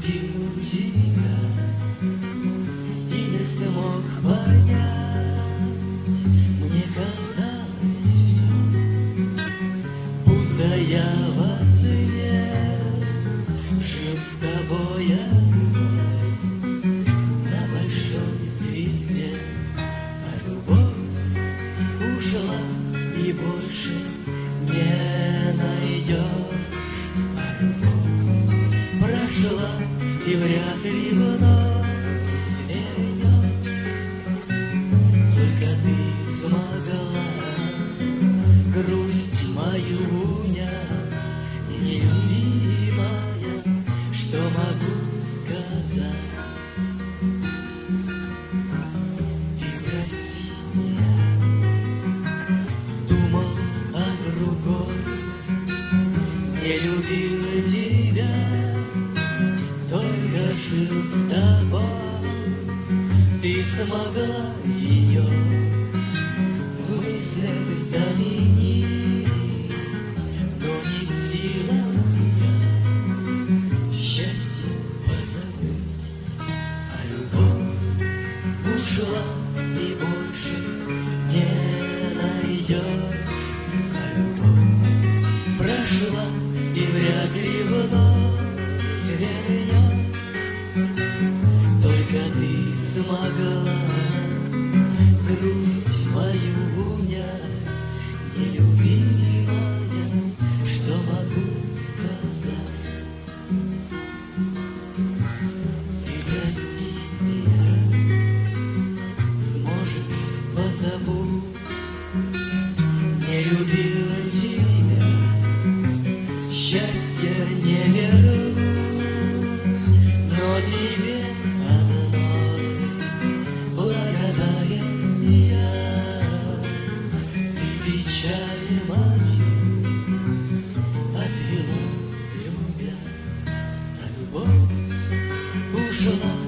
любил тебя и не смог понять. Мне казалось все, будто я во сне жил с тобой одной на большой звезде, а любовь ушла и больше не найдет. А любовь прошла и вряд ли вновь вернет. Только ты смогла грусть мою унять, нелюбимая, что могу сказать? Ты прости меня, думал о другой, не любил тебя, только жил с тобой. Ты смогла ее в мыслях заменить, но не в силах я счастье позабыть. А любовь ушла и больше не найдет. А любовь прошла и вряд ли вновь вернет. Только ты смогла грусть мою унять, нелюбимая, что могу сказать? Ты прости меня, сможешь позабудь, не любила тебя, счастье не вернуть, но тебе одной благодарен я. Ты печаль мою отвела, любя, а любовь ушла